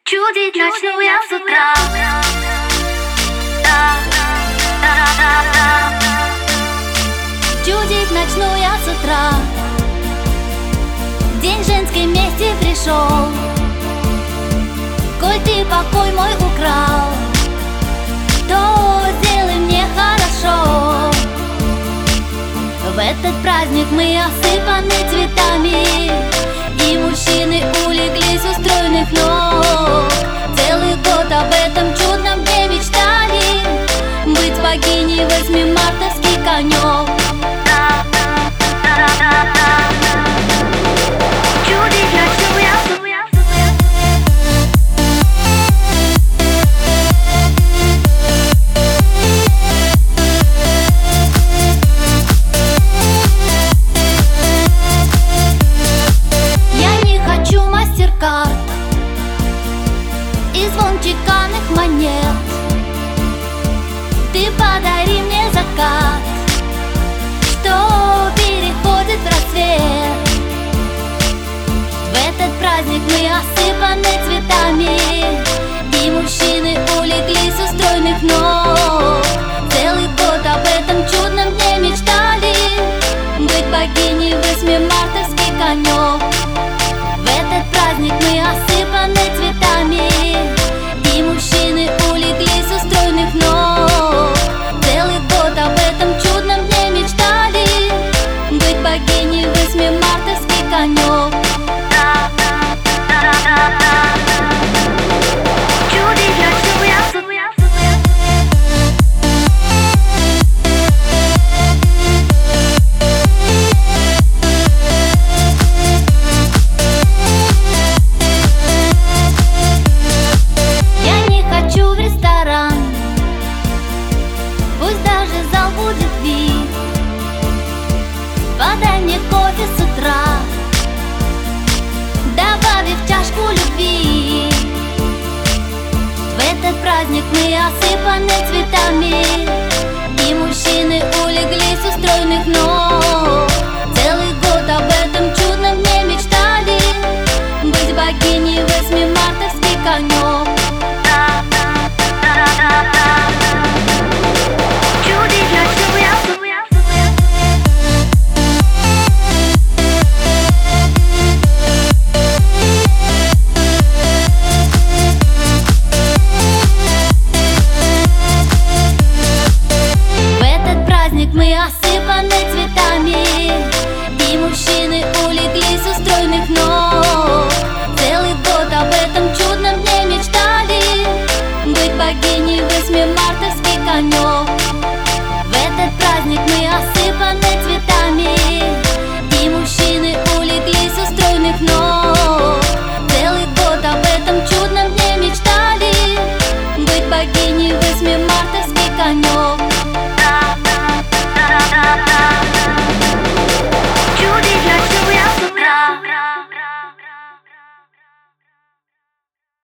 Чудить начну я с утра. Чудить начну я с утра. День женский вместе пришел. Коль ты покой мой украл, то сделай мне хорошо. В этот праздник мы осыпаны цветами, и мужчины улеглись у стройных ног. Целый год об этом чудном дне мечтали, быть богиней 8 мартовских конёк. Чудить начну я. И звон чеканных монет. Ты подари мне закат, что переходит в рассвет. В этот праздник мы осыпаны цветами, и мужчины улеглись у стройных ног. Целый год об этом чудном дне мечтали, быть богиней 8 мартовских конёк. В этот праздник мы осыпаны цветами, и мужчины улеглись у стройных ног. Целый год об этом чудном дне мечтали, быть богиней 8 мартовских конёк. Чудить начну я. Пусть даже зал будет вид, подай мне кофе с утра, добавив чашку любви. В этот праздник мы осыпаны цветами, и мужчины улеглись у стройных ног. Целый год об этом чудном дне мечтали, быть богиней 8 мартовских конёк.